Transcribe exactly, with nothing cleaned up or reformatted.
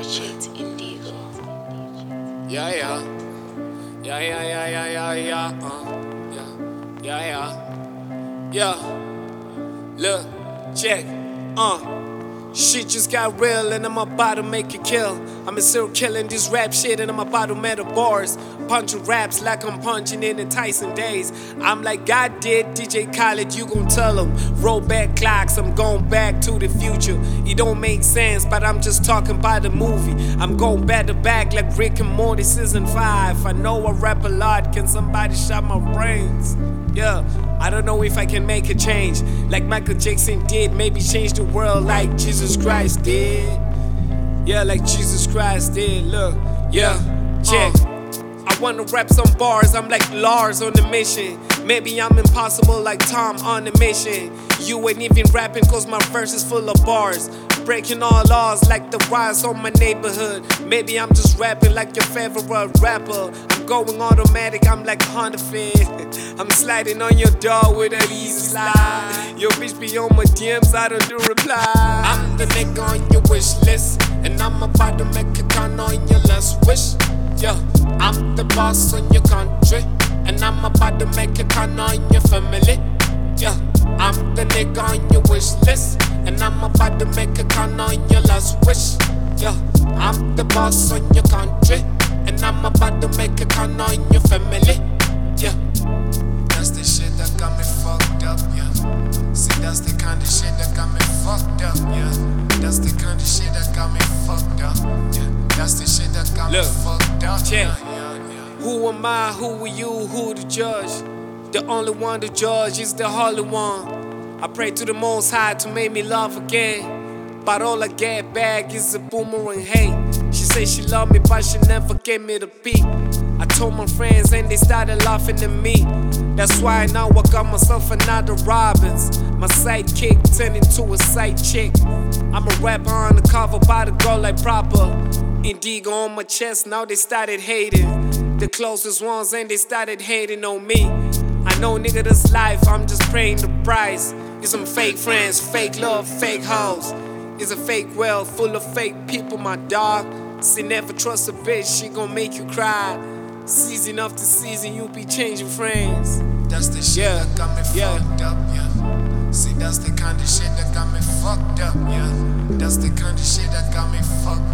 Project Indigo. Yeah, yeah. Yeah, yeah, yeah, yeah, yeah, yeah. Uh, yeah, yeah, yeah. Yeah. Look, check. Uh. Shit just got real and I'm about to make it kill. I'm still killing this rap shit and I'm about to metal bars. Punching raps like I'm punching in the Tyson days. I'm like God did, D J Khaled, you gon' tell him. Roll back clocks, I'm going back to the future. It don't make sense, but I'm just talking about the movie. I'm going back to back like Rick and Morty season five. I know I rap a lot, can somebody shot my brains? Yeah, I don't know if I can make a change like Michael Jackson did. Maybe change the world like Jesus Christ did. Yeah, like Jesus Christ did. Look, yeah, check. I wanna rap some bars, I'm like Lars on the mission. Maybe I'm impossible like Tom on the mission. You ain't even rapping cause my verse is full of bars. Breaking all laws like the riots on my neighborhood. Maybe I'm just rapping like your favorite rapper. I'm going automatic, I'm like Honda Fit. I'm sliding on your door with an easy slide. Your bitch be on my D Ms, I don't do reply. I'm the nigga on your wish list, and I'm about to make a count on your last wish. Yeah, I'm the boss on your country, and I'm about to make a count on your family. Yeah, I'm the nigga on your wish list, and I'm about to make a count on your last wish. Yeah, I'm the boss on your country, and I'm about to make a count on your family. Yeah, that's the shit that got me fucked up. Yeah, see, that's the kind of shit that got me fucked up. Yeah, that's the kind of shit that got me fucked up. Yeah, that's the shit that got Look, me fucked up. Check. Yeah, yeah, yeah. Who am I? Who are you? Who the judge? The only one to judge is the Holy One. I pray to the Most High to make me love again, but all I get back is a boomerang hate. She say she love me, but she never gave me the beat. I told my friends and they started laughing at me. That's why now I got myself another Robbins. My sidekick turned into a side chick. I'm a rapper on the cover, by the girl like proper. Indigo on my chest, now they started hating. The closest ones and they started hating on me. I know nigga this life, I'm just paying the price. It's some fake friends, fake love, fake hoes. It's a fake world full of fake people, my dog. See, never trust a bitch, she gon' make you cry. Season after season, you be changing friends. That's the shit yeah. that got me yeah. fucked up, yeah. See, that's the kind of shit that got me fucked up, yeah. That's the kind of shit that got me fucked up.